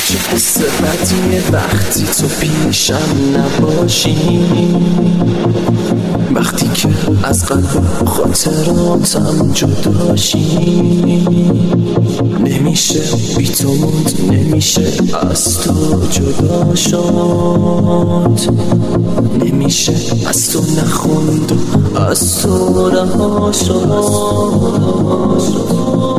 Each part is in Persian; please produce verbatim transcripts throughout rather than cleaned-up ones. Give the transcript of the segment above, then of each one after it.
چه حس بدیه وقتی تو پیشم نباشی، وقتی که از قلب خاطراتم جداشی. نمیشه بی تو موند، نمیشه از تو جدا شد، نمیشه از تو نخوند و از تو رها شد.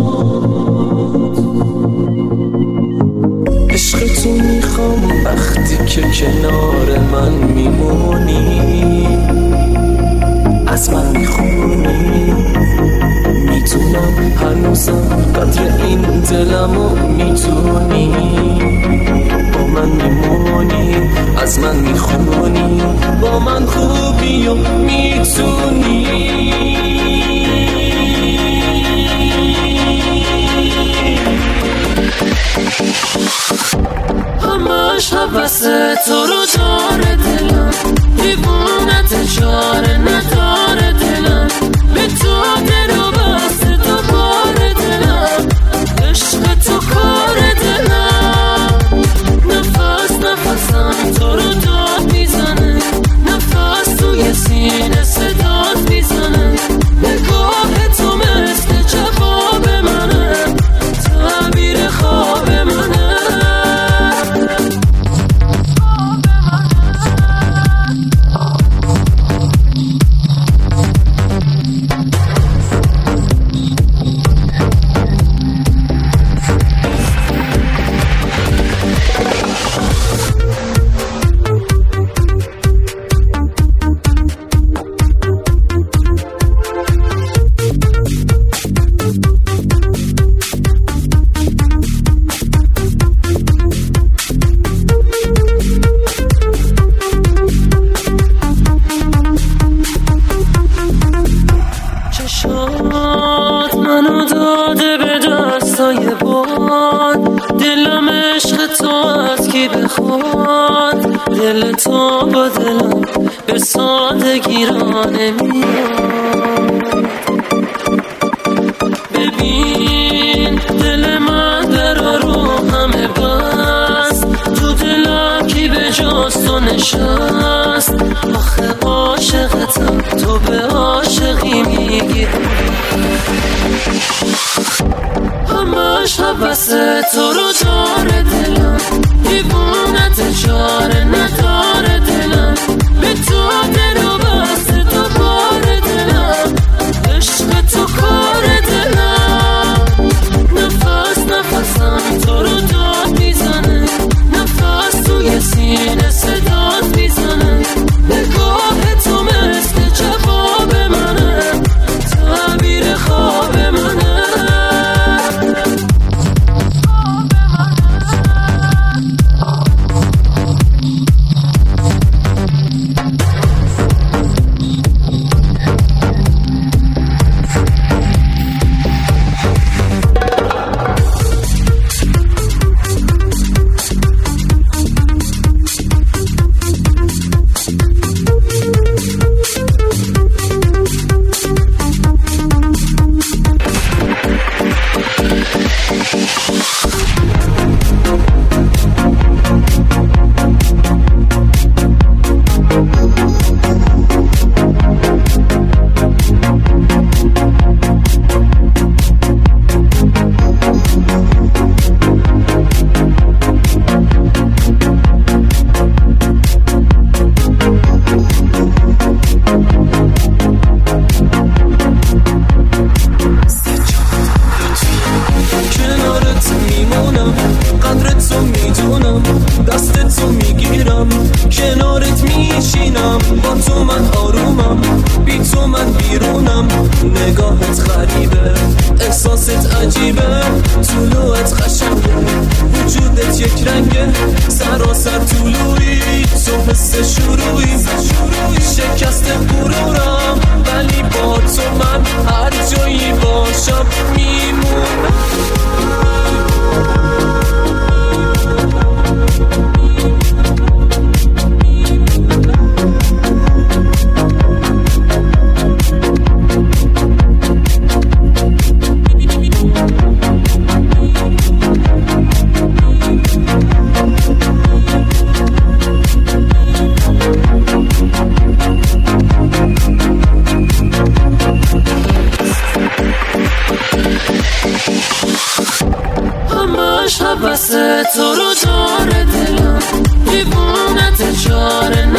عشق تو میخوام وقتی که کنار من میمونی، از من میخونی. میتونم هنوزم قدر این دلمو میتونی، با من میمونی، از من میخونی، با من خوبی و میتونی. همش حوث تو رو داره دلم، دیوونت چاره نداره دلم، به تو دل و بسته تو بار دلم، عشق تو کار دلم. نفس نفسم تو رو داد میزنه، نفس توی سینه صدات میزنه، نگاه تو مثل جواب منه، تعبیر خواب منه. منو داده به دستای باد، دلم عشق تو از کی بخواد، دل تو با دلم به سادگی را نمیاد. ببین دل من در رو همه بست، تو دلم کی به جز تو نشست. آخه عاشقتم تو به عاشقی میگی، همش حوث تو رو داره دلم، دیوونت چاره نداره دلم، به تو دل و بسته تو بار دلم، عشق تو کار دلم. نفس نفسم تو رو داد میزنه، نفس توی سینه صدات میزنه، نگاه تو مثل جواب منه، تعبیر خواب منه. دست تو میگیرم، کنارت میشینم، با تو من آرومم، بی تو من بیرونم. نگاهت غریبه، احساست عجیبه، طلوعت قشنگه، وجودت یک رنگه، سراسر طلوعی، تو حس شروعی، شکست غرورم، ولی با تو من هر جایی باشم میمونم. عشق بس تو رو داره دلم دیوونت چاره